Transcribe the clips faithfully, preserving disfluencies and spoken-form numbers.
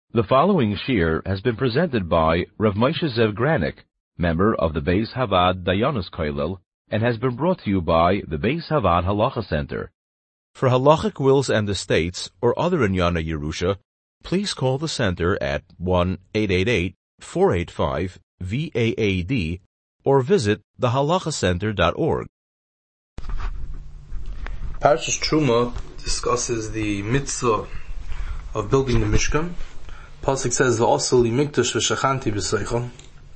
The following shir has been presented by Rav Moshe Zev Granik, member of the Beis Havad Dayanos Kollel, and has been brought to you by the Beis Havad Halacha Center. For halachic wills and estates or other Inyana Yerusha, please call the center at one eight eight eight, four eight five, V A A D or visit the halacha center dot org. Parashas Truma discusses the mitzvah of building the Mishkan. Pasuk says, "V'asel li mikdash v'shachanti b'seicha,"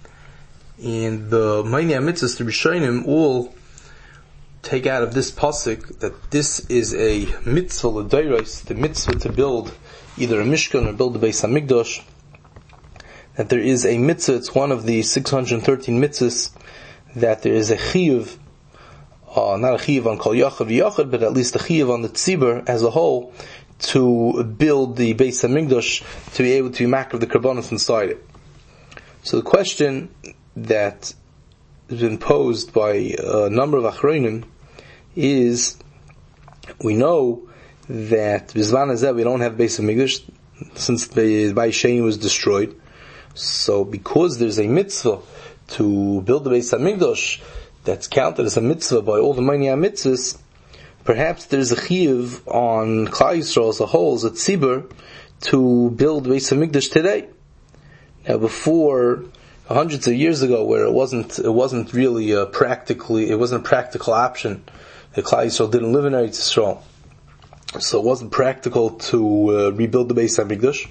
and the many mitzvahs to Rishonim all take out of this pasuk that this is a mitzvah l'dayros, the mitzvah to build either a Mishkan or build the Beis Hamikdash. That there is a mitzvah; it's one of the six hundred thirteen mitzvahs that there is a chiyuv, uh, not a chiyuv on kol yachad v'yachad, but at least a chiyuv on the tzibur as a whole, to build the Beis Hamikdash, to be able to be makriv the karbanos inside it. So the question that has been posed by a number of achronim is, we know that Bizman Hazeh we don't have Beis Hamikdash since the Bayis Sheni was destroyed. So because there's a mitzvah to build the Beis Hamikdash that's counted as a mitzvah by all the many mitzvahs, perhaps there's a chiyuv on Klal Yisrael as a whole, as a tzibur, to build Beis Hamikdash today. Now, before hundreds of years ago, where it wasn't, it wasn't really a practically, it wasn't a practical option. The Klal Yisrael didn't live in Eretz Yisrael, so it wasn't practical to uh, rebuild the Beis Hamikdash.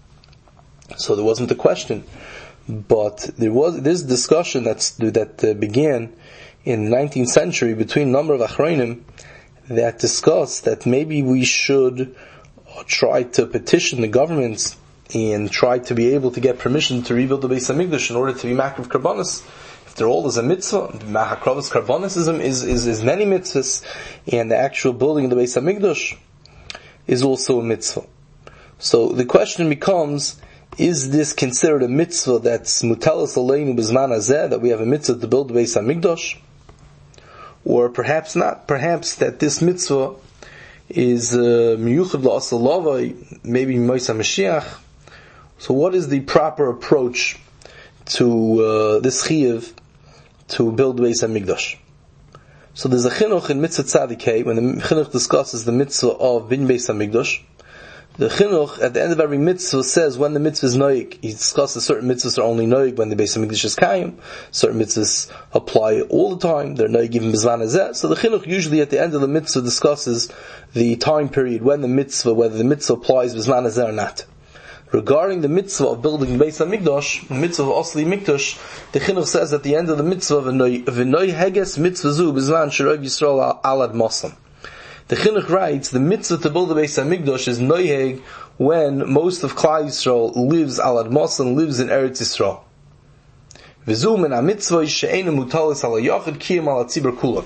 So there wasn't a question. But there was this discussion that's, that uh, began in the nineteenth century between a number of achronim that discussed that maybe we should try to petition the governments and try to be able to get permission to rebuild the Beis Hamikdash in order to be makriv karbanos. After all, there's a mitzvah. Makriv karbanosism is, is, is many mitzvahs, and the actual building of the Beis Hamikdash is also a mitzvah. So the question becomes, is this considered a mitzvah that's mutelas aleinu b'zman hazeh, that we have a mitzvah to build the Beis Hamikdash? Or perhaps not. Perhaps that this mitzvah is miyuchad la'asal lavai, maybe Moshe Mashiach. So what is the proper approach to uh, this chiyuv to build Beis Hamikdash? So there's a chinuch in Mitzvah Tzadikei, when the chinuch discusses the mitzvah of bin Beis Hamikdash. The chinuch at the end of every mitzvah says when the mitzvah is noig. He discusses certain mitzvahs are only noig when the Beis Hamikdash is kaim. Certain mitzvahs apply all the time. They're noig even b'zman hazeh. So the chinuch usually at the end of the mitzvah discusses the time period when the mitzvah, whether the mitzvah applies b'zman hazeh or not. Regarding the mitzvah of building the Beis Hamikdash, the mitzvah of Asli Mikdash, the chinuch says at the end of the mitzvah, v'noy heges mitzvah zu b'zman sh'rov Yisrael alad mosam. The chinuch writes, the mitzvah to build the Beis Hamikdash is noyeg when most of Klal Yisrael lives alad mosam, lives in Eretz Yisrael. V'zu min ha-mitzvah she'einu mutalis ala yachid kiyam ala tzibur kulan.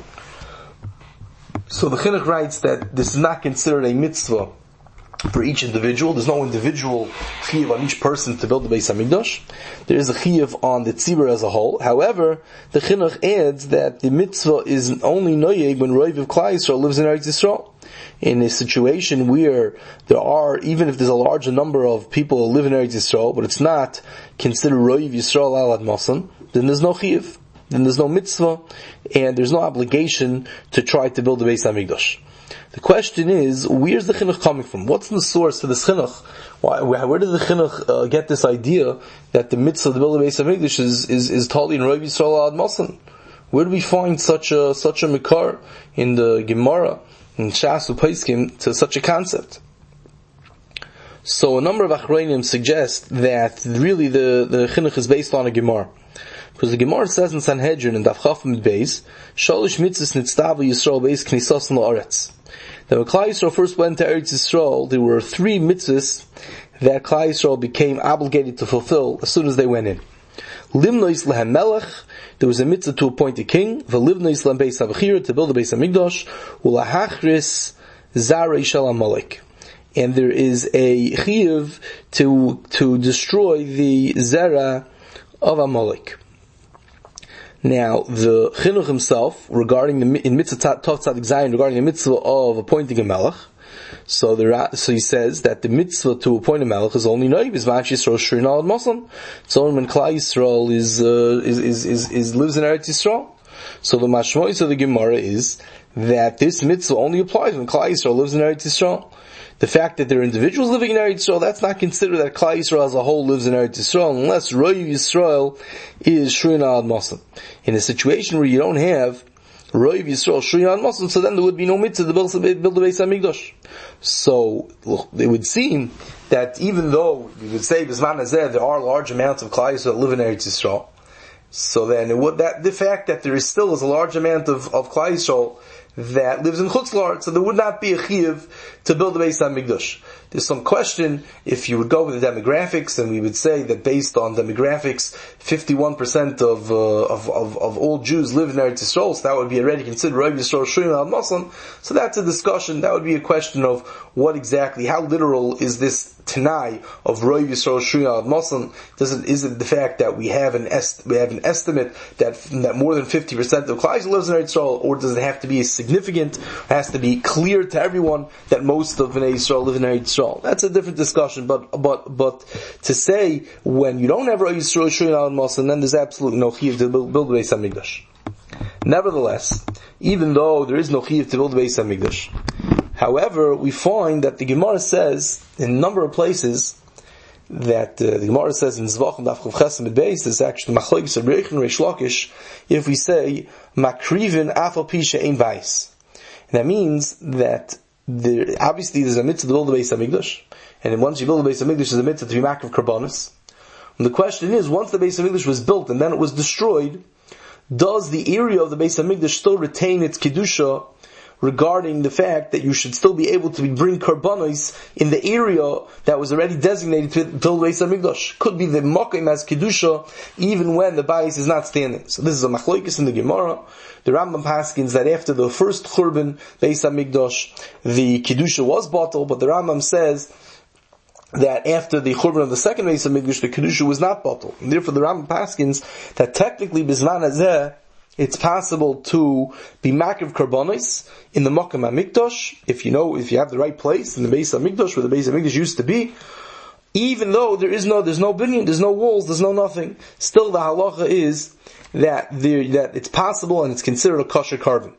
So the chinuch writes that this is not considered a mitzvah for each individual. There's no individual chiyuv on each person to build the Beis Hamikdash. There is a chiyuv on the tzibur as a whole. However, the chinuch adds that the mitzvah is only noyeg when Roiv of Klal Yisrael lives in Eretz Yisrael. In a situation where there are, even if there's a larger number of people who live in Eretz Yisrael, but it's not considered Roiv Yisrael alad masan, then there's no chiyuv. Then there's no mitzvah, and there's no obligation to try to build the Beis Hamikdash. The question is, where's the chinuch coming from? What's the source for this chinuch? Why, where did the chinuch uh, get this idea that the mitzvah to build the Beis Hamikdash is is, is totally in Roiv Yisrael ad Masan? Where do we find such a such a mikar in the Gemara, in Shas Upaiskim, to such a concept? So a number of achronim suggest that really the the chinuch is based on a Gemara. Because the Gemara says in Sanhedrin in Daf Chaf Mid Beis, Shalish mitzvahs nitztav Yisrael beis knisasan la'aretz. That when Klal Yisrael first went to Eretz Yisrael, there were three mitzvahs that Klal Yisrael became obligated to fulfill as soon as they went in. Limnois lehem melech, there was a mitzvah to appoint a king. V'livnois lehem beis havachira, to build a Beis Hamikdash. Ulahachris zarei shel Amalek. And there is a chiyuv to to destroy the zera of Amalek. Now, the chinuch himself, regarding the, in mitzvah Tov Tzadik Zayin, regarding the mitzvah of appointing a melech, So the so he says that the mitzvah to appoint a melech is only noig b'zman Yisrael shrin al Muslim. It's only when Klal Yisrael is, uh, is, is is is lives in Eretz Yisrael. So the mashmois of the Gemara is that this mitzvah only applies when Klal Yisrael lives in Eretz Yisrael. The fact that there are individuals living in Eretz Yisrael, that's not considered that Klal Yisrael as a whole lives in Eretz Yisrael, unless Roy Yisrael is Shrin al Muslim. In a situation where you don't have Roy Yisrael Shrin al Muslim, so then there would be no mitzvah to build the Beis HaMikdash. So look, it would seem that even though we would say B'zman Hazeh there are large amounts of Klal Yisrael that live in Eretz Yisrael, so then it would, that the fact that there is still is a large amount of, of Klal Yisrael that lives in Chutz La'aretz, so there would not be a chiyuv to build the Beis HaMikdash. There's some question if you would go with the demographics, and we would say that based on demographics, fifty-one percent of, uh, of, of, of all Jews live in Eretz Yisrael, so that would be already considered Rav Yisrael Shrin al Muslim. So that's a discussion, that would be a question of what exactly, how literal is this Tanai of Rav Yisrael Shrin al Muslim? Does it, is it the fact that we have an est, we have an estimate that, that more than fifty percent of Klal Yisrael lives in Eretz Yisrael, or does it have to be significant, has to be clear to everyone that most of Bnei Yisrael live in Eretz Yisrael? That's a different discussion, but but but to say when you don't have Rav Yisrael Shrin al Muslim, then there's absolutely no chiyuv to build, build the Beis HaMikdash. Nevertheless, even though there is no chiyuv to build the Beis HaMikdash, however, we find that the Gemara says in a number of places that uh, the Gemara says in Zvachim Daf Chav Ches Amud Beis, there's actually machlokes of Reichen Reish Lakish, if we say makrivin afal pi she'ein bais. That means that there, obviously there's a mitzvah to build the Beis HaMikdash, and once you build the Beis HaMikdash, there's a mitzvah to be makriv karbanos. And the question is, once the Beis HaMikdash was built and then it was destroyed, does the area of the Beis HaMikdash still retain its kedusha regarding the fact that you should still be able to bring karbanos in the area that was already designated to build the Beis HaMikdash? Could be the makom as kedusha even when the bayis is not standing. So this is a machlokes in the Gemara. The Rambam paskins that after the first Churban Beis HaMikdash, the Kedusha was bottled, but the Rambam says that after the Churban of the second Beis HaMikdash, the Kedusha was not bottled. And therefore the Rambam paskins that technically B'zman Hazeh, it's possible to be makriv karbanos in the Makom HaMikdash, if you know, if you have the right place in the Beis HaMikdash, where the Beis HaMikdash used to be, even though there is no, there's no binyan, there's no walls, there's no nothing, still the halacha is that there, that it's possible and it's considered a kosher carbon.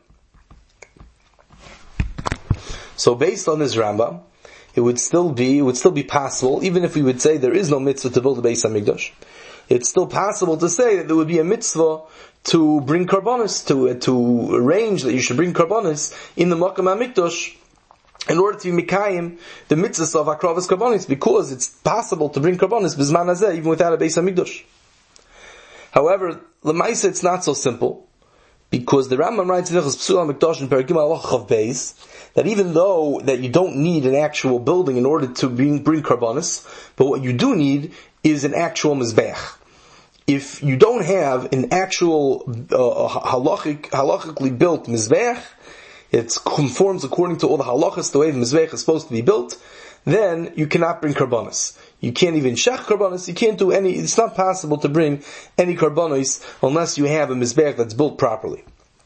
So based on this Rambam, it would still be, it would still be possible, even if we would say there is no mitzvah to build a Beis HaMikdash, it's still possible to say that there would be a mitzvah to bring karbanos, to, uh, to arrange that you should bring karbanos in the Makom HaMikdash, in order to be mikayim the mitzvah of akravas karbanos, because it's possible to bring karbanos b'zman hazeh even without a Beis HaMikdash. However, l'maisa it's not so simple, because the Rambam writes in Psuah HaMikdash in Perek Gimel Halacha Chav Beis that even though that you don't need an actual building in order to bring, bring karbanos, but what you do need is an actual mizbeach. If you don't have an actual uh, halachic, halachically built mizbeach, it conforms according to all the halachas the way the mizbeach is supposed to be built, then you cannot bring karbanos. You can't even shech karbanos, you can't do any, it's not possible to bring any karbanos unless you have a mizbeach that's built properly.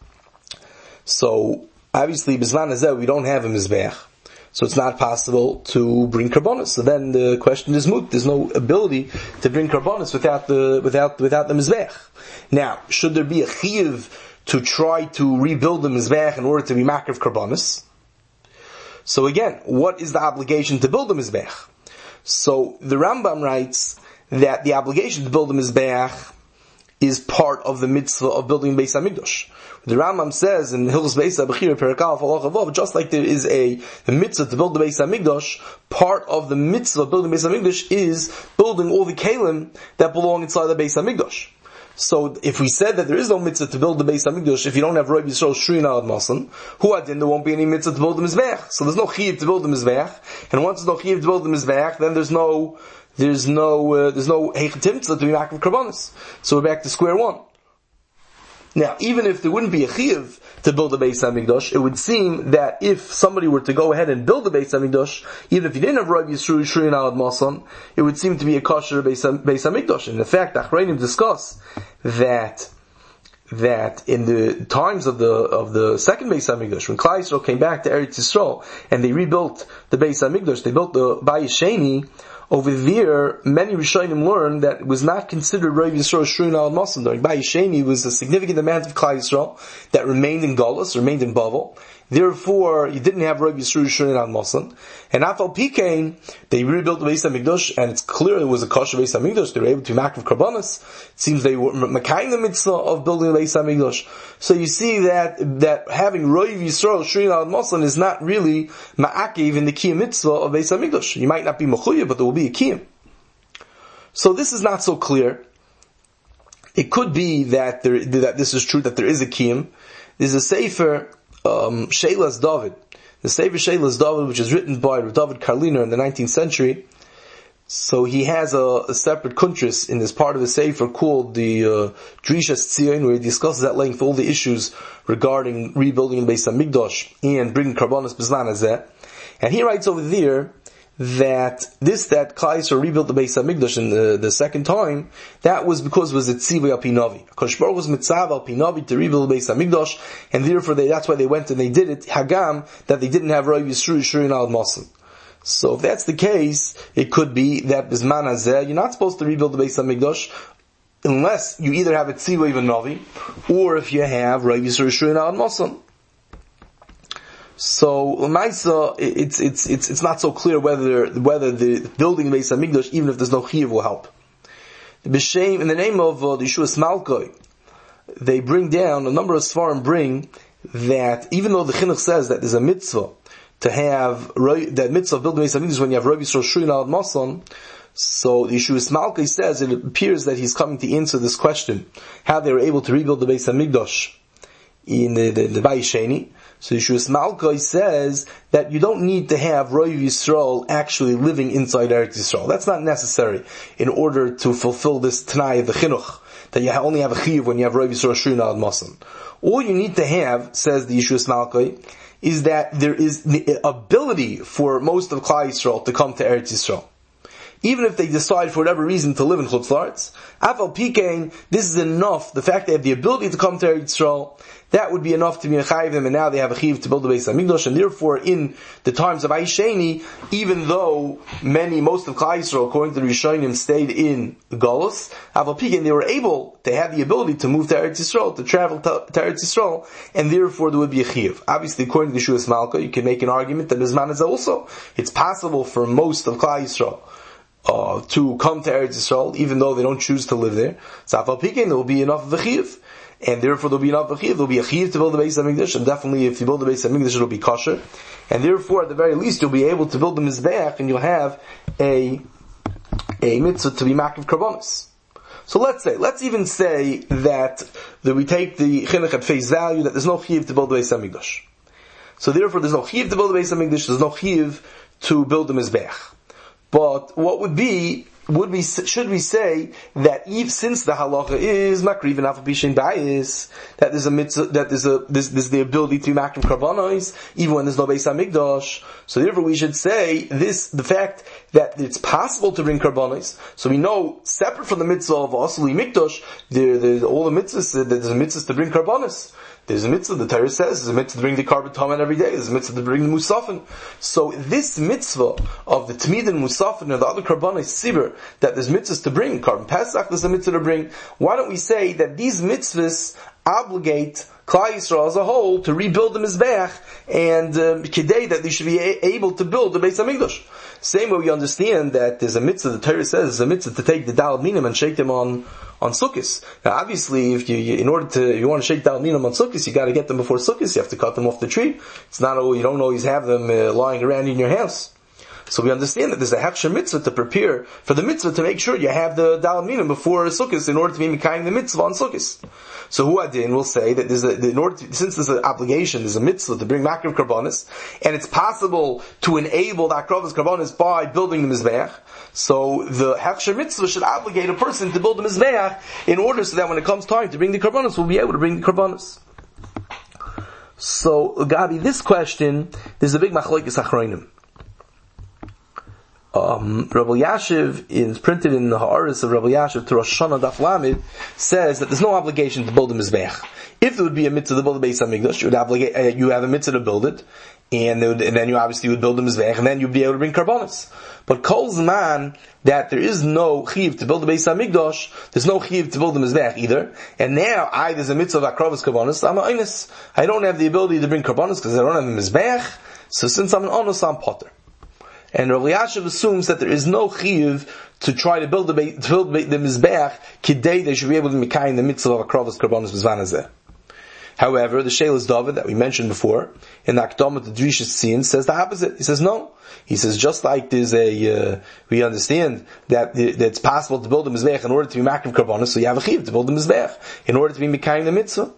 So, obviously, b'zman hazeh, we don't have a mizbeach, so it's not possible to bring karbanos. So then the question is moot. There's no ability to bring karbanos without the, without, without the mizbeach. Now, should there be a chiyuv to try to rebuild the mizbeach in order to be makriv karbanos? So again, what is the obligation to build the mizbeach? So the Rambam writes that the obligation to build the mizbeach is part of the mitzvah of building Beis HaMikdash. The Rambam says in Hilchos Beis HaBechira Perek Aleph Halacha Vav, just like there is a, a mitzvah to build the Beis HaMikdash, part of the mitzvah of building Beis HaMikdash is building all the kelim that belong inside the Beis HaMikdash. So if we said that there is no mitzvah to build the Beis HaMikdash, if you don't have Rav Yisrael Shrin al Muslim, who adin, there won't be any mitzvah to build the Mizbeach. So there's no chiyuv to build the Mizbeach, and once there's no chiyuv to build the Mizbeach, then there's no, there's no, uh, there's no heichatim mitzvah to be makriv karbanos. So we're back to square one. Now, even if there wouldn't be a chiyuv to build the Beis HaMikdash, it would seem that if somebody were to go ahead and build the Beis HaMikdash, even if you didn't have Rav Yisrael Shrin al Muslim, it would seem to be a kosher Beis HaMikdash. And in fact, Achrayim discuss that that in the times of the of the second Beis Hamikdash, when Klal Yisrael came back to Eretz Yisrael and they rebuilt the Beis Hamikdash, they built the Bayis Sheni. Over there, many Rishonim learned that it was not considered Rav Yisrael Shruin al Masan. During Bayis Sheni was a significant amount of Klal Yisrael that remained in Galus, remained in Bavel. Therefore, you didn't have Rav Yisrael Shruin al Masan. And Afal Pikein, they rebuilt the Beis Hamikdash, and it's clear it was a kosher Beis Hamikdash. They were able to makriv karbanos. It seems they were makayim the mitzvah of building the Beis Hamikdash. So you see that that having Rav Yisrael Shruin al Masan is not really ma'akiv in the kiyum mitzvah of Beis Hamikdash. You might not be mechuyev, but there will be a kiyum. So this is not so clear. It could be that there, that this is true, that there is a kiyum. There's a sefer, um, Sheilas David. The sefer Sheilas David, which is written by David Karliner in the nineteenth century. So he has a, a separate kuntris in this part of the sefer called the uh, Drishas Tzion, where he discusses at length all the issues regarding rebuilding the Beis Hamikdash and bringing karbanos b'zman hazeh. And he writes over there that this, that Klal Yisrael rebuilt the Beis Hamikdash in the, the second time, that was because it was a tzivui al pi navi. Kosh Baruch was mitzav al pi navi to rebuild the Beis Hamikdash, and therefore they, that's why they went and they did it, hagam, that they didn't have Rav Yisrael Shruin al Masan. So if that's the case, it could be that b'zman hazeh, you're not supposed to rebuild the Beis Hamikdash, unless you either have a tzivui al navi, or if you have Rav Yisrael Shruin al Masan. So, Lamaisa, it's, it's, it's, it's not so clear whether, whether the building the Beis Hamikdash, even if there's no chiyuv, will help. B'shem, in the name of uh, the Yeshua Smalkoi, they bring down, a number of Svarim bring, that even though the Chinuch says that there's a mitzvah to have, that mitzvah of building the Beis Hamikdash when you have Rav Yisrael Shruin al Masan, so the Yeshua Smalkoi says, it appears that he's coming to answer this question, how they were able to rebuild the Beis Hamikdash in the, the, the Bayis Sheni. So Yeshua Malkai says that you don't need to have Rav Yisrael actually living inside Eretz Yisrael. That's not necessary in order to fulfill this Tanai of the Chinuch, that you only have a chiyuv when you have Rav Yisrael Shruin al Masan. All you need to have, says the Yeshua Malkai, is that there is the ability for most of Klal Yisrael to come to Eretz Yisrael. Even if they decide for whatever reason to live in Chutz La'aretz, Afal Pikein, this is enough, the fact they have the ability to come to Eretz Yisrael, that would be enough to be mechayiv them, and now they have a chiyuv to build the Beis Hamikdash, and therefore in the times of Bayis Sheni, even though many, most of Klal Yisrael, according to the Rishonim, stayed in Galus, Afal Pikein, they were able to have the ability to move to Eretz Yisrael, to travel to, to Eretz Yisrael, and therefore there would be a chiyuv. Obviously, according to Yeshua Malka, you can make an argument that Bizman is also, it's possible for most of Klal Yisrael Uh, to come to Eretz Yisrael, even though they don't choose to live there. So Afal Pikein, there will be enough of a chiyuv, and therefore there will be enough of a chiyuv. There will be a chiyuv to build the Beis Hamikdash, and definitely if you build the Beis Hamikdash, it will be kosher. And therefore, at the very least, you'll be able to build the Mizbeach, and you'll have a a mitzvah to be makriv karbanos. So let's say, let's even say that that we take the chinuch at face value that there's no chiyuv to build the Beis Hamikdash. So therefore, there's no chiyuv to build the Beis Hamikdash. There's no chiyuv to build the Mizbeach. But what would be, would we, should we say that if, since the halacha is makriv and afal pishin bayis, that there's a mitzvah, that there's a, there's, there's the ability to makriv karbanos, even when there's no Beis Hamikdash. So therefore we should say this, the fact that it's possible to bring karbanos. So we know, separate from the mitzvah of asli mikdash, there, there, all the mitzvahs, there's a mitzvah to bring karbanos. There's a mitzvah, the Torah says, there's a mitzvah to bring the carbon taman every day, there's a mitzvah to bring the musafin. So this mitzvah of the Tmid and musafin and the other karbanos sibur, that there's mitzvahs to bring, carbon pesach, there's a mitzvah to bring, why don't we say that these mitzvahs obligate Klal Yisrael as a whole to rebuild the Mizbeach, and um, kidei, that they should be a- able to build the Beis Hamikdash. Same way we understand that there's a mitzvah, the Torah says, there's a mitzvah to take the Dal Minim and shake them on on Sukkos. Now obviously, if you, you in order to, if you want to shake Dal Minim on Sukkos, you gotta get them before Sukkos, you have to cut them off the tree. It's not, you don't always have them uh, lying around in your house. So we understand that there's a hechsher mitzvah to prepare for the mitzvah to make sure you have the Dal Minim before Sukkos in order to be mekayim the mitzvah on Sukkos. So Huadin will say that there's a, in order to, since there's an obligation, there's a mitzvah to bring makriv karbanos, and it's possible to enable that karbanos karbanos by building the mizbeach. So the hechsher mitzvah should obligate a person to build the mizbeach in order so that when it comes time to bring the karbanos, we'll be able to bring the karbanos. So Gabi, this question, there's a big machlokes achronim. Um, Rabbi Yashiv is printed in the Ha'aris of Rabbi Yashiv to Rosh Hashanah Daf Lamed, says that there's no obligation to build a mizbech. If there would be a mitzvah to build a Beis Hamikdash, you would obligate, uh, you have a mitzvah to build it, and, would, and then you obviously would build a mizbech, and then you'd be able to bring karbanos. But Kol Zman, that there is no chiv to build a Beis Hamikdash, there's no chiv to build a mizbech either, and now I, there's a mitzvah of akravas karbanos, I'm an onus. I don't have the ability to bring karbanos because I don't have a mizbech, so since I'm an onus, I'm potter. And Rav Yashiv assumes that there is no chiyuv to try to build the to build the mizbeach kidei they should be able to make in the mitzvah of akravas karbanos b'zman hazeh. However, the Shelas David that we mentioned before in the Akdamah the Drishas Tzion says the opposite. He says no. He says just like there's a uh, we understand that, that it's possible to build a mizbeach in order to be makriv karbanos, so you have a chiyuv to build the mizbeach in order to be mekayim the mitzvah.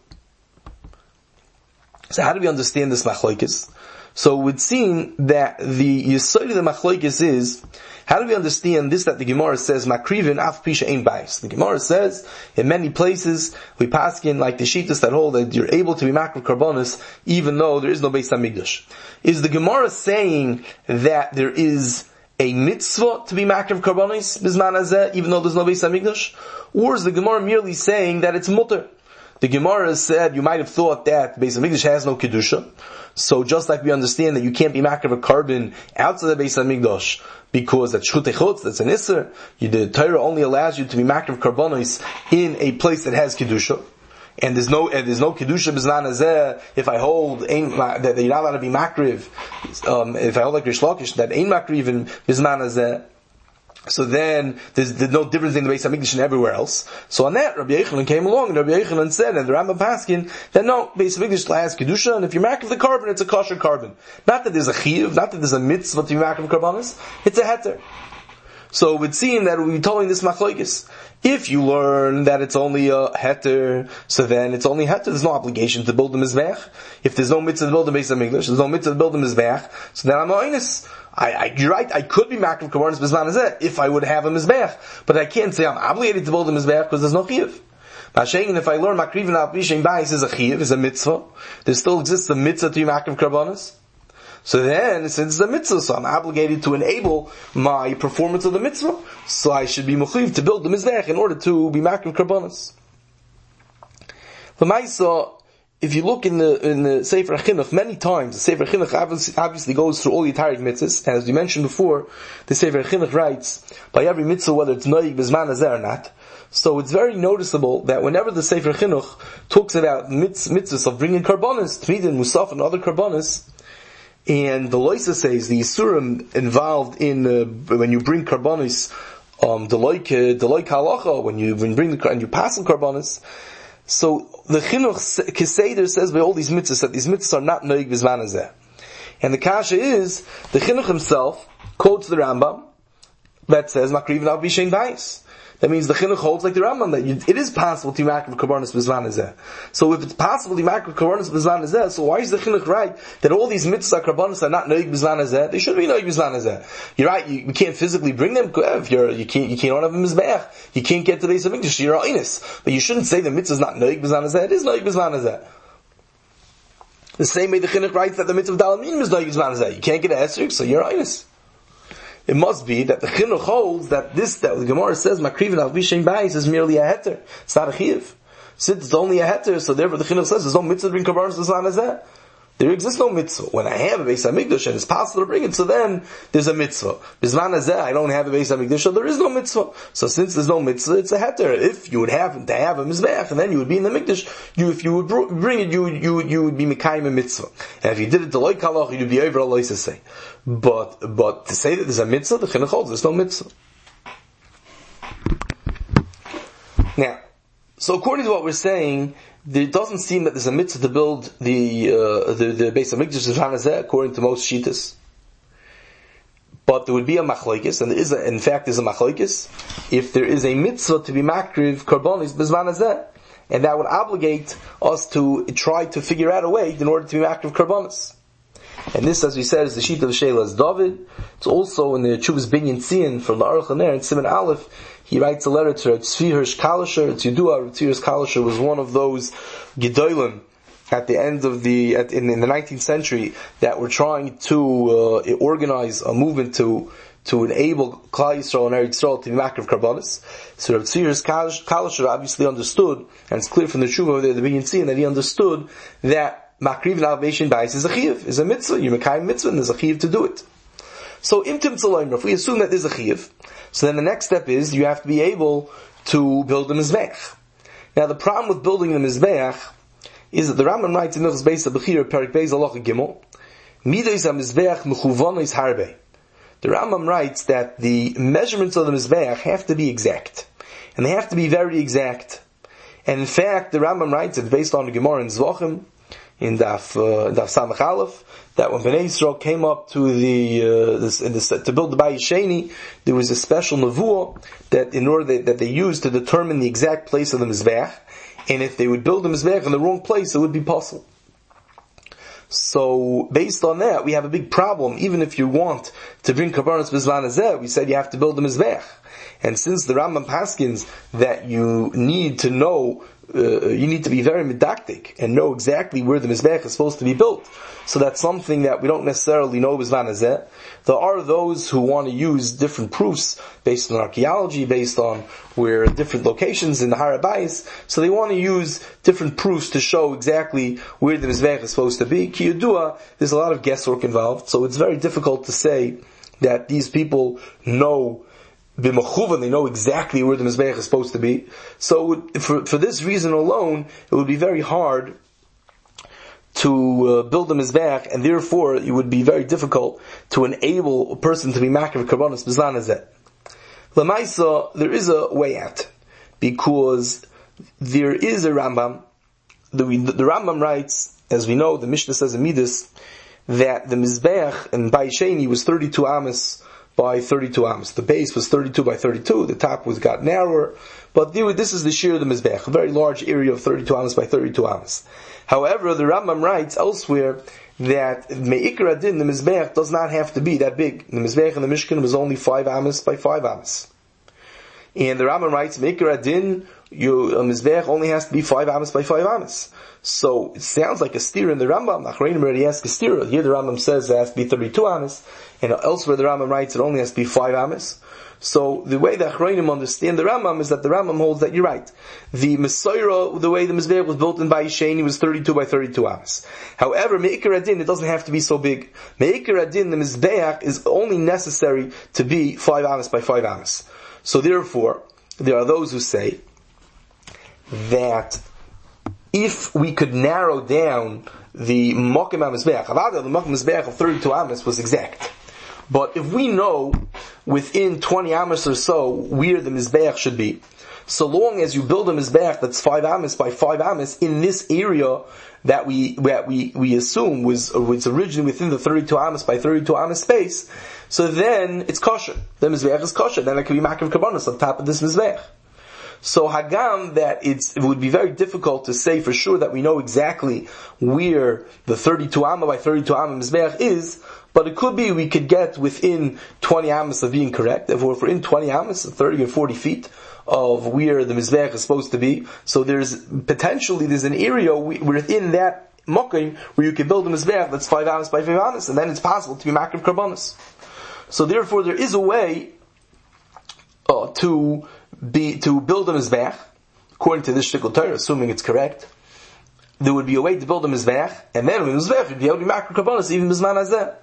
So how do we understand this machlokes? So it would seem that the yesod of the machlokes is, how do we understand this that the Gemara says, makrivin af pisha ein bais? The Gemara says, in many places, we paskin like the shittas that hold that you're able to be makriv karbanos even though there is no Beis Hamikdash. Is the Gemara saying that there is a mitzvah to be makriv karbanos bizman hazeh even though there's no Beis Hamikdash? Or is the Gemara merely saying that it's mutter? The Gemara said, you might have thought that Beis Hamikdash has no kedusha. So just like we understand that you can't be makriv a carbon outside the Beis Hamikdash because that's shchut echutz, that's an isser. You, the Torah only allows you to be makriv karbanos in a place that has kedusha, and there's no and there's no kedusha b'zman hazeh. If I hold ein, that you're not allowed to be makriv, um, if I hold like Rish Lakish that ain't makriv in b'zman hazeh. So then, there's, there's no difference in the Beis Hamikdash and everywhere else. So on that, Rabbi Yochanan came along, and Rabbi Yochanan said, and the Rambam Paskin, that no, Beis Hamikdash has kedusha, and if you're makriv the carbon, it's a kosher carbon. Not that there's a chiyuv, not that there's a mitzvah to be makriv karbanos, it's a heter. So it would seem that we'd be telling this machlokes. If you learn that it's only a heter, so then it's only heter, there's no obligation to build the mizbeach. If there's no mitzvah to build the Beis Hamikdash, there's no mitzvah to build the mizbeach, so then I'm a onus. I, I, you're right, I could be makriv karbanos b'zman hazeh if I would have a mizbeach, but I can't say I'm obligated to build a mizbeach because there's no chiyuv. Mashenkin, if I learn makrivin al pishin bais is a chiyuv, is a mitzvah, there still exists a mitzvah to be makriv karbanos. So then, since it's a mitzvah, so I'm obligated to enable my performance of the mitzvah, so I should be mechuyev to build the mizbeach in order to be makriv karbanos. L'maisa, if you look in the in the Sefer Chinuch, many times the Sefer Chinuch obviously, obviously goes through all the entire mitzvahs, and as we mentioned before, the Sefer Chinuch writes by every mitzvah whether it's noig b'zman hazeh or not. So it's very noticeable that whenever the Sefer Chinuch talks about mitz, mitzvahs of bringing karbanos, tmidin, musaf, and other karbanos, and the Loisa says the Yisurim involved in uh, when you bring karbanos, um, the like uh, the like halacha when you when you bring the and you pass the karbanos. So the Chinuch Keseder says by all these mitzvahs that these mitzvahs are not noig b'zman hazeh. And the kasha is the Chinuch himself quotes the Rambam that says makrivin al b'shein bais. That means the Chinuch holds like the Rambam that you, it is possible to be makriv karbanos b'zman hazeh. So if it's possible to be makriv karbanos b'zman hazeh, so why is the Chinuch right that all these mitzvah karbanos are not noig b'zman hazeh? They should be noig b'zman hazeh. You're right. You, you can't physically bring them. If you're you can't you can't have a mizbeach. You can't get to the Beis Hamikdash. You're a inus. But you shouldn't say the mitzvah is not noig b'zman hazeh. It is noig b'zman hazeh. The same way the Chinuch writes that the mitzvah of dalamim is noig b'zman hazeh. You can't get a esrog, so you're a inus. It must be that the Chinuch holds that this, that the Gemara says, makrivin al b'shein bais is merely a heter. It's not a chiyuv. Since it's only a heter, so therefore the Chinuch says, there's no mitzvah to bring karbanos b'zman hazeh. There exists no mitzvah. When I have a Beis Hamikdash and it's possible to bring it, so then there's a mitzvah. B'zman hazeh, I don't have a Beis Hamikdash, so there is no mitzvah. So since there's no mitzvah, it's a heter. If you would happen to have a mizbeach, and then you would be in the mikdash, you, if you would bring it, you would, you would, you would be mekayim a mitzvah. And if you did it to loy kalach, you'd be over a loy to say. But, but to say that there's a mitzvah, the Chinuch holds, there's no mitzvah. Now, so according to what we're saying, it doesn't seem that there's a mitzvah to build the uh, the, the Beis Hamikdash b'zman hazeh, according to most shittas. But there would be a machlokes, and there is a, in fact there's a machlokes, if there is a mitzvah to be makriv karbanos b'zman hazeh, and that would obligate us to try to figure out a way in order to be makriv karbanos. And this, as we said, is the sheet of Shelas David. It's also in the Chuvas Binyan Tzion from the Aruch LaNer in Siman Aleph. He writes a letter to Tzvi Hirsch Kalisher. It's Yidua. Tzvi Hirsch Kalisher was one of those Gedolim at the end of the at, in, in the nineteenth century that were trying to uh, organize a movement to to enable Klal Yisrael and Eretz Yisrael to be Makriv Karbanis. So Rav Tzir's Kalisher obviously understood, and it's clear from the Shuvah over there, the Binyan Tzion, that he understood that Makriv and Alvation Bais is a Chiyuv, is a mitzvah. You're Mekayim mitzvah, and there's a Chiyuv to do it. So Imtim Tzaloim, if we assume that there's a Chiyuv, so then the next step is you have to be able to build a Mizbeach. Now the problem with building the Mizbeach is that the Rambam writes in Milchus Beis HaBechira, Perik Beis Halacha Gimel, Midos HaMizbeach Mechuvonos Harbe. The Rambam writes that the measurements of the Mizbeach have to be exact. And they have to be very exact. And in fact, the Rambam writes it based on the Gemara in Zvachim, in Daf, uh, in Daf Samach Aleph, that when Bnei Yisrael came up to the, uh, this, in this, to build the Bayis Sheni, there was a special nevuah that in order they, that they used to determine the exact place of the Mizbeach. And if they would build the Mizbeach in the wrong place, it would be possible. So, based on that, we have a big problem. Even if you want to bring Karbanos B'Zman Hazeh, we said you have to build the Mizbeach. And since the Rambam paskins that you need to know, uh, you need to be very medactic and know exactly where the Mizbeach is supposed to be built. So that's something that we don't necessarily know B'Zman Hazeh. There are those who want to use different proofs based on archaeology, based on where different locations in the Har HaBayis. So they want to use different proofs to show exactly where the Mizbeach is supposed to be. Ki Yudua, there's a lot of guesswork involved, so it's very difficult to say that these people know b'mechuvan, they know exactly where the Mizbeach is supposed to be. So for, for this reason alone, it would be very hard to uh, build a Mizbeach, and therefore it would be very difficult to enable a person to be Makriv Karbanos B'Zman Hazeh. L'maisa, there is a way out, because there is a Rambam. The, the Rambam writes, as we know, the Mishnah says in Midas, that the Mizbeach in Bayis Sheni was thirty-two amas by thirty-two amas. The base was thirty-two by thirty-two, the top was got narrower, but this is the shear of the Mizbeach, a very large area of thirty-two amas by thirty-two amas. However, the Rambam writes elsewhere that Me'ikar Adin, the Mizbeach, does not have to be that big. The Mizbeach in the Mishkan was only five amas by five amas. And the Rambam writes, Me'ikar Adin, you, a Mizbeach only has to be five amas by five amas. So, it sounds like a steer in the Rambam. Achreinim already asked a steer. Here the Rambam says it has to be thirty-two amas. And elsewhere the Rambam writes it only has to be five amas. So, the way the Achreinim understand the Rambam is that the Rambam holds that you're right. The Mesorah, the way the Mizbeach was built in Bayis Sheni, was thirty-two by thirty-two amas. However, Me'ikar Adin, it doesn't have to be so big. Me'ikar Adin, the Mizbeach, is only necessary to be five amas by five amas. So therefore, there are those who say that if we could narrow down the Mokim HaMizbeach, the Mokim HaMizbeach of thirty-two amas was exact. But if we know within twenty amas or so where the Mizbeach should be, so long as you build a Mizbeach that's five amas by five amas in this area that we that we, we assume was, was originally within the thirty-two amas by thirty-two amas space, so then it's kosher. The Mizbeach is kosher. Then it can be Makriv Karbanos on top of this Mizbeach. So Hagam, that it's, it would be very difficult to say for sure that we know exactly where the thirty-two amma by thirty-two amma Mizbeach is, but it could be we could get within twenty amas of being correct. If we're in twenty amas, thirty or forty feet of where the Mizbeach is supposed to be, so there's potentially, there's an area within that Mokim where you can build a Mizbeach that's five amas by five amas, and then it's possible to be Makriv Karbanos. So therefore there is a way uh, to be, to build a Mizbeach, according to this Shtikl Torah, assuming it's correct. There would be a way to build a Mizbeach, and then with Mizbeach you'd be able to be Makriv Karbanos even B'Zman Hazeh.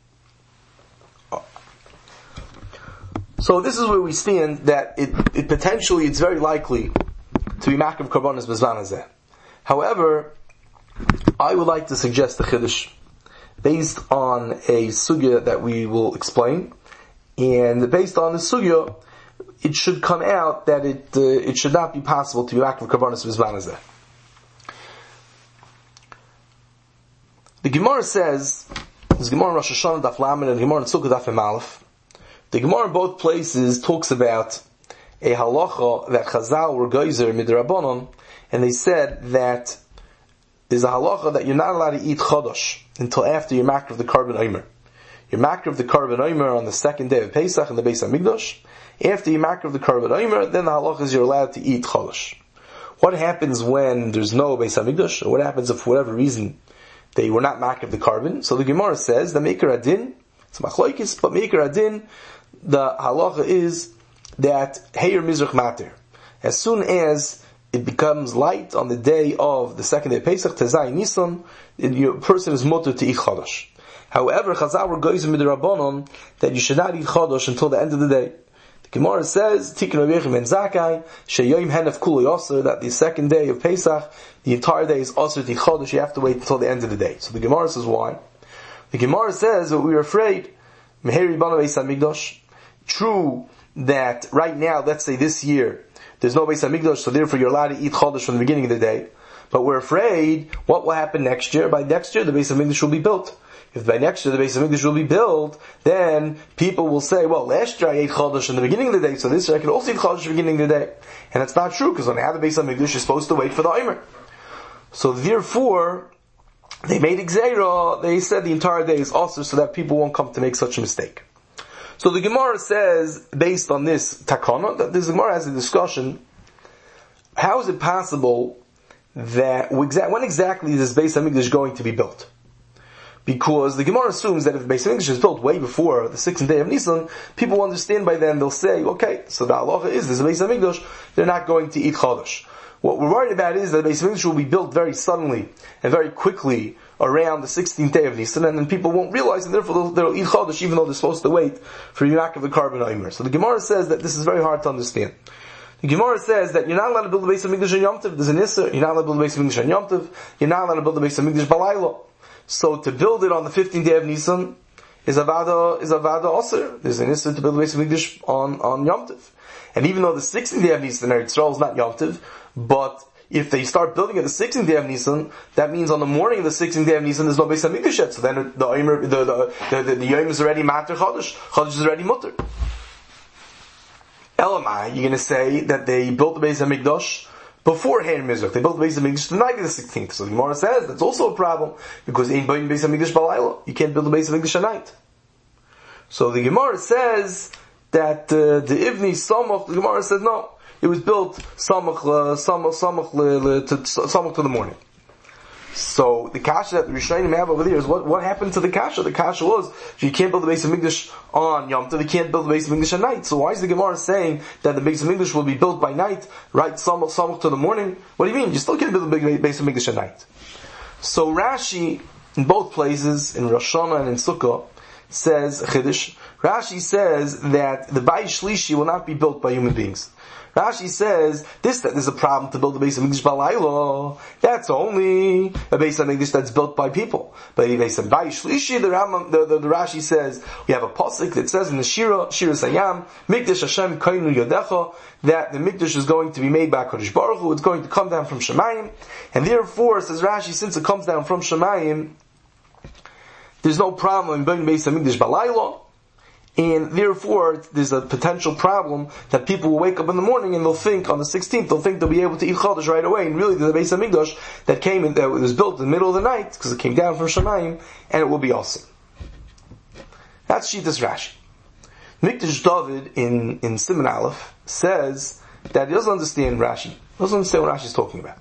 So this is where we stand, that it, it potentially, it's very likely to be Makriv Karbanos B'Zman Hazeh. However, I would like to suggest a Chiddush based on a sugya that we will explain, and based on the sugya, it should come out that it uh, it should not be possible to be Makriv Karbanos B'Zman Hazeh. The Gemara says, this Gemara in Rosh Hashanah Daf Lamed and Gemara in Sukkot Daf Mem Aleph, the Gemara in both places talks about a halacha that Chazal were geyser midrabanon, and they said that there's a halacha that you're not allowed to eat chodosh until after you're makriv of the Karban Omer. You're makriv of the Karban Omer on the second day of Pesach in the Beis HaMikdash. After you makriv of the Karban Omer, then the halacha is you're allowed to eat chodosh. What happens when there's no Beis HaMikdash? Or what happens if for whatever reason they were not makriv the Karban? So the Gemara says the Me'ikar Adin, It's machlokes, but Meikar Adin, the halacha is that Heir Mizrach Matir. As soon as it becomes light on the day of the second day of Pesach, Tezai Nisan, the person is mutter to eat Chodosh. However, Chazal were goyim midrabanan that you should not eat Chodosh until the end of the day. The Gemara says, Tikkun Rebbeim and Zakai, Sheyoim Henef Kulu Yosser, that the second day of Pesach, the entire day is Osir to Chodosh, you have to wait until the end of the day. So the Gemara says why? The Gemara says that we were afraid, Meheri Bana Beis HaMikdash, true that right now, let's say this year, there's no Beis HaMikdash, so therefore you're allowed to eat Chodesh from the beginning of the day. But we're afraid, what will happen next year? By next year, the Beis HaMikdash will be built. If by next year the Beis HaMikdash will be built, then people will say, well, last year I ate Chodesh in the beginning of the day, so this year I can also eat Chodesh in the beginning of the day. And that's not true, because when I have the Beis HaMikdash, you're supposed to wait for the Omer. So therefore, they made Gzeira, they said the entire day is also so that people won't come to make such a mistake. So the Gemara says, based on this takana, that this Gemara has a discussion, how is it possible that, when exactly is this Beis HaMikdash going to be built? Because the Gemara assumes that if the Beis HaMikdash is built way before the sixth day of Nisan, people will understand by then, they'll say, okay, so the halacha is, this Beis HaMikdash, they're not going to eat Chodesh. What we're worried about is that the Beis HaMikdash will be built very suddenly and very quickly around the sixteenth day of Nisan, and then people won't realize, and therefore they'll, they'll eat Chodesh even though they're supposed to wait for Yunak of the Karban Omer. So the Gemara says that this is very hard to understand. The Gemara says that you're not allowed to build a Beis HaMikdash on Yom Tov, there's an Isser, you're not allowed to build a Beis HaMikdash on Yom Tov, you're not allowed to build a Beis HaMikdash Balayla. So to build it on the fifteenth day of Nisan is a Vada, is a Vada Osir. There's an Isser to build a Beis HaMikdash on, on Yom Tov. And even though the sixteenth day of Nisan, Eretz Yisrael is not Yom Tov, but if they start building at the sixteenth day of Nisan, that means on the morning of the sixteenth day of Nisan, there's no Beis HaMikdash yet. So then the Omer, the, the, the, the, the Yom is already Mater Chodesh. Chodesh is already Mutter. Elamai, you're going to say that they built the Beis HaMikdash before Heir Mizrach. They built the Beis HaMikdash the night of the sixteenth. So the Gemara says that's also a problem, because ain't building Beis HaMikdash Balayla. You can't build the Beis HaMikdash at night. So the Gemara says that uh, the Ivni Samach, the Gemara said no. It was built samach samach samach to samach to the morning. So the kasha that the Rishonim have over there is what what happened to the kasha? The kasha was you can't build the Beis HaMikdash on Yom Tov, you can't build the Beis HaMikdash at night. So why is the Gemara saying that the Beis HaMikdash will be built by night, right? Samach samach to the morning. What do you mean? You still can't build the Beis HaMikdash at night. So Rashi in both places in Rosh Hashanah and in Sukkah says Chiddush. Rashi says that the Bayis Shlishi will not be built by human beings. Rashi says this that there's a problem to build a Beis HaMikdash Balayla. That's only a Beis HaMikdash that's built by people. But if Beis Shlishi, the, Rambam, the, the, the Rashi says we have a pasuk that says in the Shira, Shira Sayam, Mikdash Hashem Kainu Yodecha, that the Mikdash is going to be made by Kodesh Baruch Hu. It's going to come down from Shemayim, and therefore, says Rashi, since it comes down from Shemayim, there's no problem in building Beis HaMikdash Balayla. And therefore, there's a potential problem that people will wake up in the morning and they'll think, on the sixteenth, they'll think they'll be able to eat Chodesh right away. And really, there's a Beis HaMikdash that came in, that was built in the middle of the night, because it came down from Shemayim, and it will be awesome. That's Shitas Rashi. Mikdash David in, in Siman Aleph says that he doesn't understand Rashi. He doesn't understand what Rashi is talking about.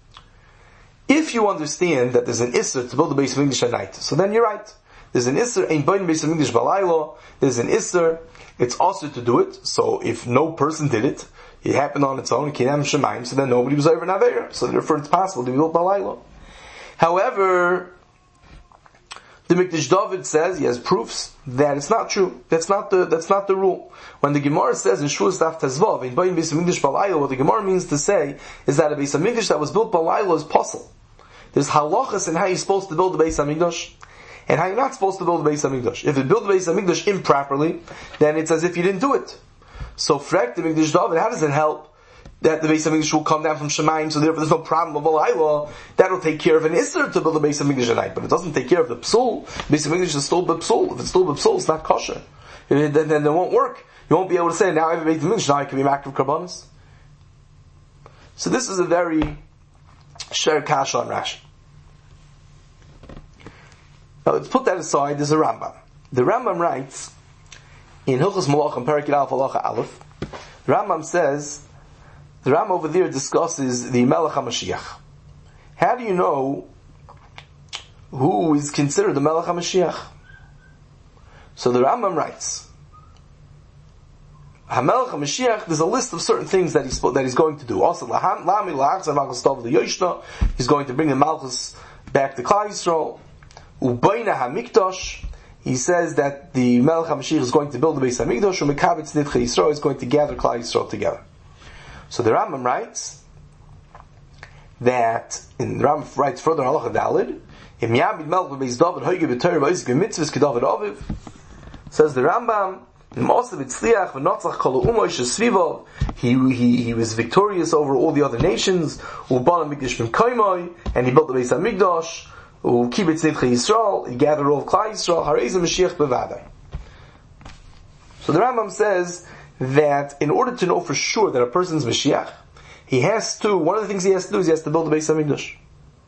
If you understand that there's an Isser to build the Beis HaMikdash at night, so then you're right. There's an Isser, ain't boin Beis HaMikdash Balayla. There's an Isser, it's also to do it. So if no person did it, it happened on its own, it came out of Shemayim, so then nobody was over an Aveira. So therefore it's possible to be built Balayla. However, the Mikdash David says, he has proofs, that it's not true. That's not the, that's not the rule. When the Gemara says in Shuas Daf Tezvav, ain't boin Beis HaMikdash Balayla, what the Gemara means to say is that a Beis HaMikdash that was built Balayla is possible. There's halachas in how you're supposed to build the Beis HaMikdash, and how you're not supposed to build the Beis HaMikdash. If you build the Beis HaMikdash improperly, then it's as if you didn't do it. So, frek the Mikdash David, how does it help that the Beis HaMikdash will come down from Shemayim, so therefore there's no problem of Balayla? That'll take care of an Isser to build the Beis HaMikdash at night, but it doesn't take care of the Psul. Beis HaMikdash is still B'Psul. If it's still B'Psul, it's not kosher. Then, then, then it won't work. You won't be able to say, now I have a Beis HaMikdash, now I can be Makriv Karbanos. So this is a very Sher Kasha on Rashi. Now let's put that aside, there's a Rambam. The Rambam writes, in Hilchos Malachim Perek Yud Halacha Aleph, the Rambam says, the Rambam over there discusses the Melech HaMashiach. How do you know who is considered the Melech HaMashiach? So the Rambam writes, HaMelech HaMashiach, there's a list of certain things that he's, that he's going to do. Also, he's going to bring the Malchus back to Klal Yisrael. Ubayna HaMikdash, he says that the Melech HaMashiach is going to build the Beis HaMikdash, and Mekabetz Nidchei Yisrael is going to gather Klal Yisrael together. So the Rambam writes that, in the Rambam writes further in Halacha Dalid, Im Yamid Melech Beis David Hoige B'Torah V'Isik V'Mitzvahs K'David Aviv, says the Rambam, he, he, he was victorious over all the other nations, and he built the Beis HaMikdash, he gathered all of Klal Yisrael. So the Rambam says that in order to know for sure that a person's Mashiach, he has to, one of the things he has to do is he has to build the Beis HaMikdash.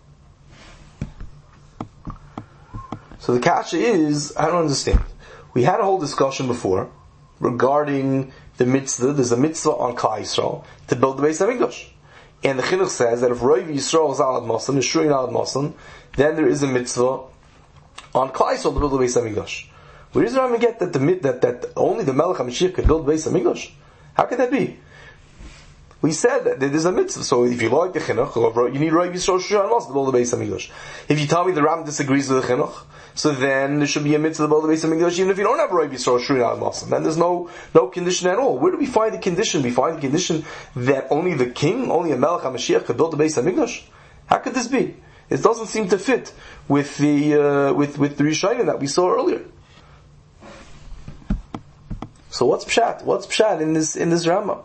So the kasha is, I don't understand. We had a whole discussion before regarding the mitzvah. There's a mitzvah on Klal Yisrael to build the Beis HaMikdash. And the Chinuch says that if Roiv Yisrael is Alad Masan, is Shruin Alad Masan, then there is a mitzvah on Klal Yisrael to build the Beis HaMikdash. Where does the Rambam get that, the, that, that only the Melech HaMashiach can build the Beis HaMikdash? How could that be? We said that there is a mitzvah, so if you like the Chinuch, you need Roiv Yisrael Shruin Alad Masan to build the Beis HaMikdash. If you tell me the Rambam disagrees with the Chinuch, so then there should be a mitzvah to build the Beis HaMikdash even if you don't have Roiv Yisrael Shruin Alad Masan. Then there's no, no condition at all. Where do we find the condition? We find the condition that only the king, only a Melech HaMashiach could build the Beis HaMikdash? How could this be? It doesn't seem to fit with the, uh, with, with the Rishonim that we saw earlier. So what's Pshat? What's Pshat in this, in this Rambam?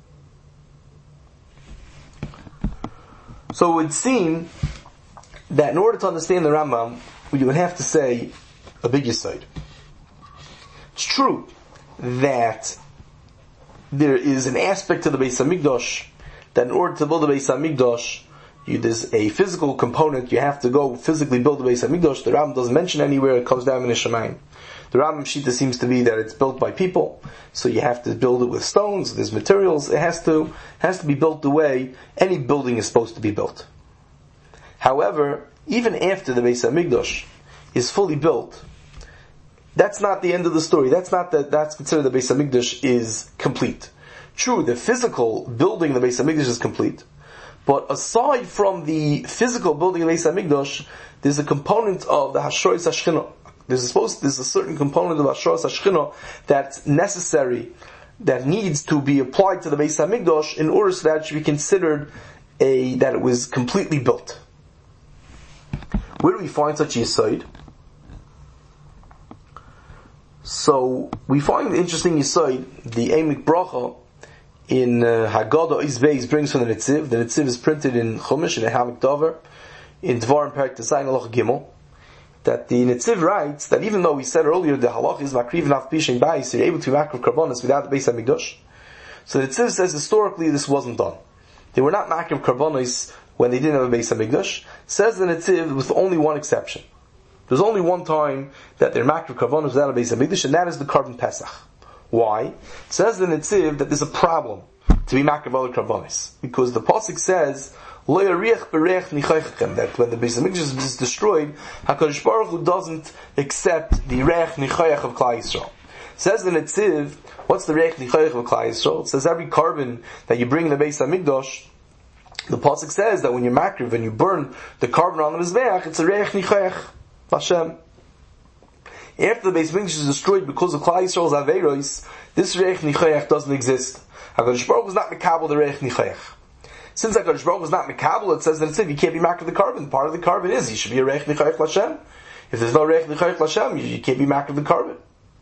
So it would seem that in order to understand the Rambam, you would have to say a big aside. It's true that there is an aspect to the Beis HaMikdash that in order to build the Beis HaMikdash, you, there's a physical component. You have to go physically build the Beis HaMikdash. The Rambam doesn't mention anywhere. It comes down in the Shemayim. The Rambam Shita seems to be that it's built by people, so you have to build it with stones. There's materials. It has to has to be built the way any building is supposed to be built. However, even after the Beis HaMikdash is fully built, that's not the end of the story. That's not that. That's considered the Beis HaMikdash is complete. True, the physical building of the Beis HaMikdash is complete, but aside from the physical building of the Beis HaMikdash, there's a component of the Hashrois HaShechina. There's supposed there's a certain component of Hashrois HaShechina that's necessary, that needs to be applied to the Beis HaMikdash in order so that it should be considered a that it was completely built. Where do we find such a yesod? So we find the interesting yesod, the Eimik Bracha in uh, Haggadah Izbeis brings from the Netziv. The Netziv is printed in Chumash in Hamik Dover in Dvarim Perek Tezayin Halacha Gimel. That the Netziv writes that even though we said earlier the halach is makriv naf pishin bayis, you're able to makriv karbonos without the Beis HaMikdash. So the Netziv says historically this wasn't done. They were not makriv karbonos when they didn't have a Beis HaMikdash. Says the Netziv with only one exception. There's only one time that they're makriv karbonos without a Beis HaMikdash, and that is the Karban Pesach. Why? It says the Netziv that there's a problem to be makriv other karbonos, because the pasuk says Lo yariach berech nichaychem, that when the Beis HaMikdash is destroyed, HaKadosh Baruch Hu doesn't accept the reich nichayach of Klal Yisrael. Says the Netziv, what's the reich nichayach of Klal Yisrael? It says every carbon that you bring in the Beis HaMikdash, the pasuk says that when you're makriv, when you burn the carbon on the mizbeach, it's a reich nichayach Hashem. After the Beis HaMikdash is destroyed because of Klal Yisrael's aveiros, this reich nichayach doesn't exist. HaKadosh Baruch Hu is not mekabel the reich nichayach. Since HaKadosh Baruch Hu is not mekabel, it says that it's if you can't be makriv the carbon. Part of the carbon is you should be a reich nichayach Hashem. If there's no reich nichayach Hashem, you, you can't be makriv the carbon.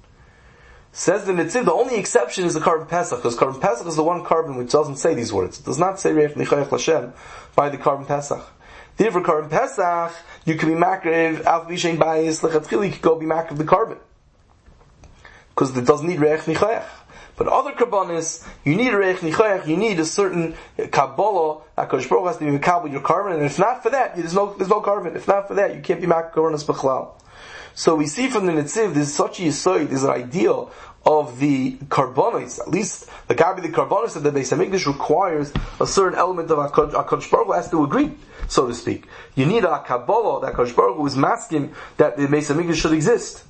Says the Netziv, the only exception is the Karban Pesach, because Karban Pesach is the one carbon which doesn't say these words. It does not say reich nichayach Hashem by the Karban Pesach. Therefore, Karban Pesach, you can be makriv al vishein bayis lechatchili, you can go be makriv the carbon, because it doesn't need reich nichayach. But other karbanis, you need a reich nichayach, you need a certain kabbalah. HaKadosh Baruch Hu has to be mekabel your carbon, and if not for that, there's no there's no carbon. If not for that, you can't be makabel karbanis b'chlal. So we see from the Netziv, there's such a yesod, there's an ideal of the karbanis. At least the gabi the karbanis of the Beis HaMikdash requires a certain element of HaKadosh Baruch Hu has to agree, so to speak. You need a kabbalah that HaKadosh Baruch Hu is masking that the Beis HaMikdash should exist.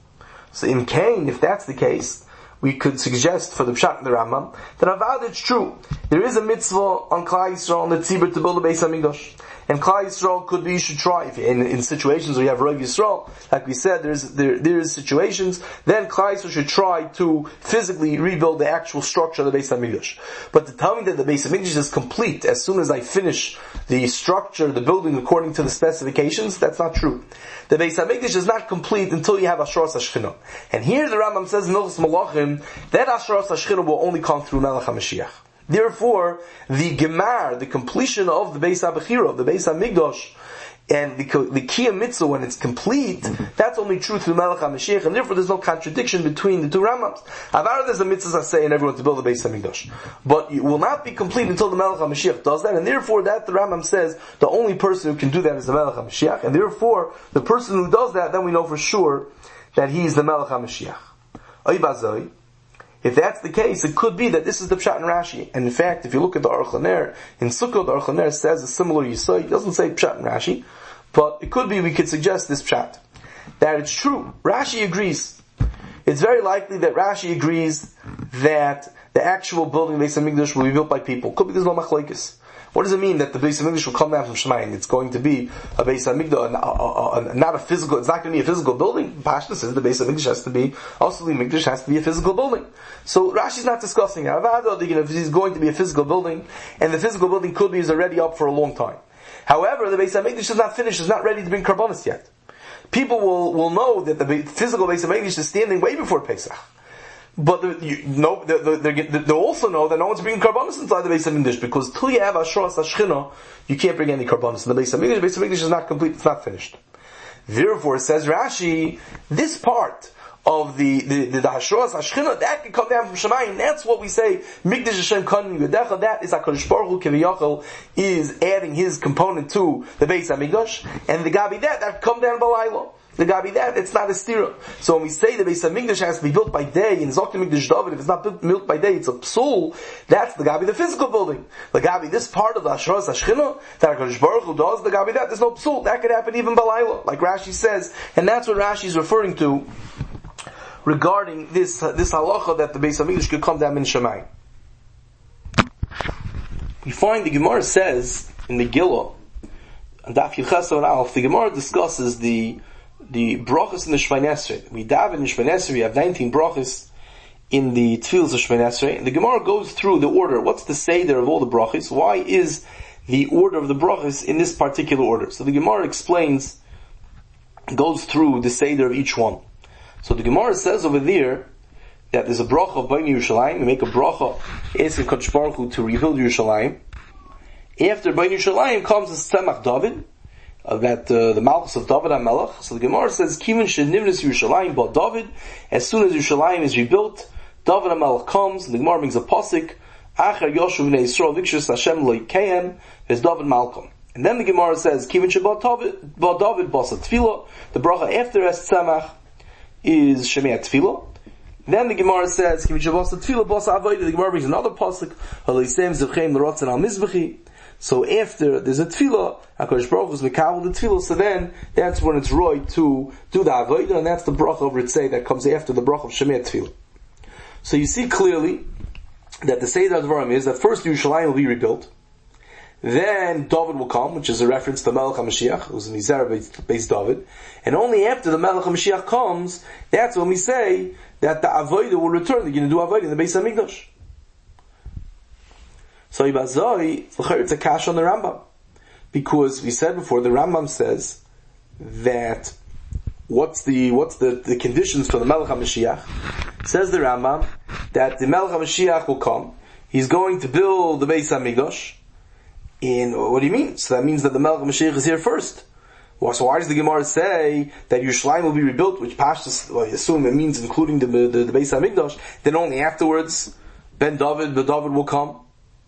So in Cain, if that's the case, we could suggest for the Pshat and the Rambam that Avad, it's true. There is a mitzvah on Klal Yisrael and the Tzibur to build a Beis HaMikdash. And Klal Yisrael could be, you should try. If in, in situations where you have Rav Yisrael, like we said, there's, there, there's situations, then Klal Yisrael should try to physically rebuild the actual structure of the Beis HaMikdash. But to tell me that the Beis HaMikdash is complete as soon as I finish the structure, the building according to the specifications, that's not true. The Beis HaMikdash is not complete until you have Ashras HaShechina. And here the Rambam says in Hilchos Malachim that Ashras HaShechina will only come through Melech HaMashiach. Therefore, the Gemar, the completion of the Beis HaBechira, of the Beis HaMikdash, and the, the Kiyam Mitzvah when it's complete, that's only true through Melech HaMashiach, and therefore there's no contradiction between the two Rambams. Avar, there's a mitzvah say in everyone to build the Beis HaMikdash. But it will not be complete until the Melech HaMashiach does that, and therefore that the Rambam says the only person who can do that is the Melech HaMashiach, and therefore the person who does that, then we know for sure that he's the Melech HaMashiach. Oy bazoi. If that's the case, it could be that this is the Pshat in Rashi. And in fact, if you look at the Aruch LaNer, in Sukkot, the Aruch LaNer says a similar Yisod. It doesn't say Pshat in Rashi, but it could be we could suggest this Pshat. That it's true. Rashi agrees. It's very likely that Rashi agrees that the actual building of the Beis HaMikdash will be built by people. Could be there's no machlokes. What does it mean that the Beis HaMikdash will come down from Shemayim? It's going to be a Beis HaMikdash, not a physical, it's not going to be a physical building. Pashta says the Beis HaMikdash has to be, also the Mikdash has to be a physical building. So Rashi's not discussing it. If he's going to be a physical building, and the physical building could be is already up for a long time. However, the Beis HaMikdash is not finished, is not ready to bring karbonos yet. People will, will know that the physical Beis HaMikdash is standing way before Pesach. But the, you know, they, they, they also know that no one's bringing karbonos inside the Beis HaMikdash, because till you have Ashras HaShechina, you can't bring any karbonos in the Beis HaMikdash. The Beis HaMikdash is not complete, it's not finished. Therefore, says Rashi, this part of the, the, the, the Ashras HaShechina, that can come down from Shemayim, that's what we say, Mikdash Hashem Kanim Yodecha, that is HaKadosh Baruch Hu Kiviyachol, is adding his component to the Beis HaMikdash, and the Gabi that, that come down Balayla. The Gabi that, it's not a stira. So when we say the Beis HaMikdash has to be built by day, in Zokta Mikdash David, if it's not built, built by day, it's a psul, that's the Gabi, the physical building. The Gabi, this part of the Ashras HaShechina, that HaKadosh Baruch Hu does, the Gabi that, there's no psul. That could happen even Balayla, like Rashi says, and that's what Rashi is referring to regarding this, uh, this halacha that the Beis HaMikdash could come down in Shemayim. We find the Gemara says, in the Megillah, and Daf Yechesed and Alf, the Gemara discusses the the brachas in the Shemini Esrei. We daven in Shemini Esrei, we have nineteen brachas in the tefillas of Shemini Esrei, and the Gemara goes through the order. What's the seder of all the brachas? Why is the order of the brachas in this particular order? So the Gemara explains, goes through the seder of each one. So the Gemara says over there that there's a bracha of Bnei Yerushalayim. We make a bracha asking Kadosh Baruch Hu to rebuild Yerushalayim. After Bnei Yerushalayim comes the Tzemach David, Uh, that uh, the Malchus of David HaMelech. So the Gemara says, Kivin Shenivnis Yerushalayim ba David. As soon as Yerushalayim is rebuilt, David HaMelech comes, and the Gemara brings a pasuk, Acher Yoshu Bnei Yisrael Vikshus Hashem Lo Yikehem, as David Malcolm. And then the Gemara says, Kivin Sheba David ba David Basa Tefillah. The bracha after Es Tzemach is Shemei Tefillah. Then the Gemara says, Kivin Sheba Tefillah Basa Avodah. The Gemara brings another pasuk, Halisem Zevchem L'Rotzen Al Mizbechi. So after there's a tefillah, HaKadosh Baruch Hu is mekabel the tefillah, so then that's when it's right to do the avodah, and that's the bracha of Ritzei that comes after the bracha of Shemei Tefillah. So you see clearly that the Seder HaDvarim is that first Yerushalayim will be rebuilt, then David will come, which is a reference to Melech HaMashiach, who's in Mizar based David, and only after the Melech HaMashiach comes, that's when we say that the avodah will return. They're going to do avodah in the Beis HaMikdash. So Ibazoi, it's a kash on the Rambam. Because we said before, the Rambam says that what's the, what's the, the conditions for the Melech HaMashiach? Says the Rambam that the Melech HaMashiach will come. He's going to build the Beis HaMikdash. And what do you mean? So that means that the Melech HaMashiach is here first. Well, so why does the Gemara say that Yerushalayim will be rebuilt, which Pashtus, well, I assume it means including the, the, the Beis HaMikdash, then only afterwards, Ben David, Ben David will come?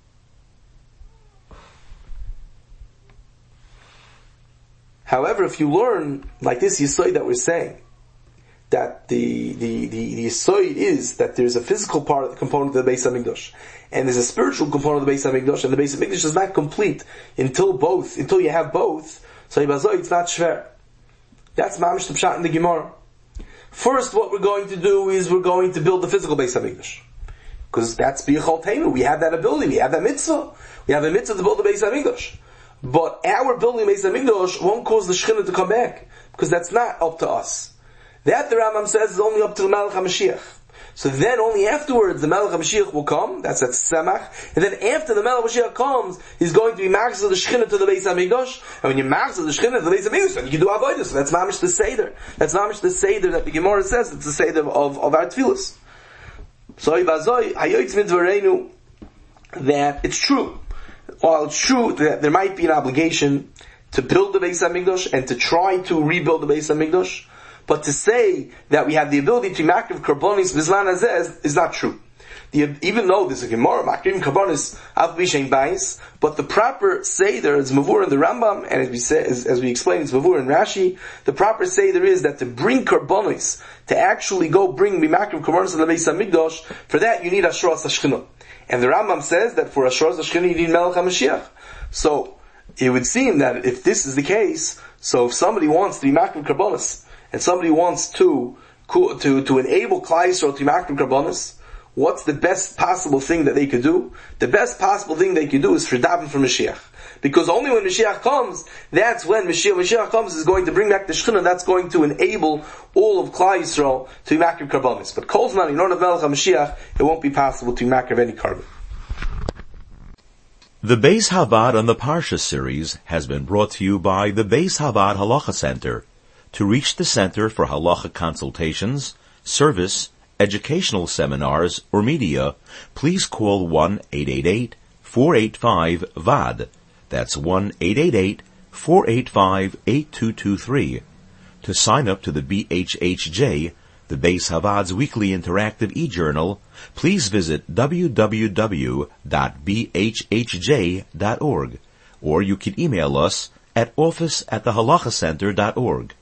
However, if you learn, like this Yisod that we're saying, that the, the, the, the Yisod is that there's a physical part of the component of the Beis HaMikdash, and there's a spiritual component of the Beis HaMikdash, and the Beis HaMikdash is not complete until both, until you have both, so Yibazoi, it's not shver. That's mamish the pshat in the Gemara. First, what we're going to do is we're going to build the physical Beis HaMikdash. Because that's B'yichol Teinu. We have that ability. We have that mitzvah. We have a mitzvah to build the Beis HaMikdash. But our building Beis HaMikdash won't cause the Shekhinah to come back. Because that's not up to us. That, the Rambam says, is only up to the Melech HaMashiach. So then only afterwards the Melech HaMashiach will come, that's that Semach, and then after the Melech HaMashiach comes, he's going to be Machzor the Shekhinah to the Beis HaMikdash, and when you Machzor the Shekhinah to the Beis HaMikdash, then you can do Avodah, so that's Mamish the Seder. That's Mamish the Seder that the Gemara says, it's the Seder of, of our Tfilas. So, Ivazoi, Hayoytz Midvarenu, that it's true. While it's true that there might be an obligation to build the Beis HaMikdash and to try to rebuild the Beis HaMikdash, but to say that we have the ability to makriv karbonis bizman hazeh is not true. The, even though there's a Gemara makriv karbonis av b'shein bais, but the proper seder is mavur in the Rambam, and as we say, as, as we explained, it's mavur in Rashi. The proper seder is that to bring karbonis, to actually go bring makriv karbonis to the Beis HaMikdash, for that you need Ashras HaShechinah. And the Rambam says that for Ashras HaShechinah you need Melech HaMashiach. So it would seem that if this is the case, so if somebody wants to be makriv karbonis, and somebody wants to to to enable Klal Yisrael to makriv karbonos, what's the best possible thing that they could do? The best possible thing they could do is for daven for Mashiach. Because only when Mashiach comes, that's when Mashiach, Mashiach comes is going to bring back the Shekhinah, that's going to enable all of Klal Yisrael to makriv karbonos. But Kol Zman, in order to Melech HaMashiach, it won't be possible to makriv any carbon. The Beis Havad on the Parsha series has been brought to you by the Beis Havad Halacha Center. To reach the Center for Halacha consultations, service, educational seminars, or media, please call one eight eight eight, four eight five, V A D. That's one eight eight eight, four eight five, eight two two three. To sign up to the B H H J, the Beis Havad's weekly interactive e-journal, please visit w w w dot b h h j dot org, or you can email us at office at the halacha center dot org.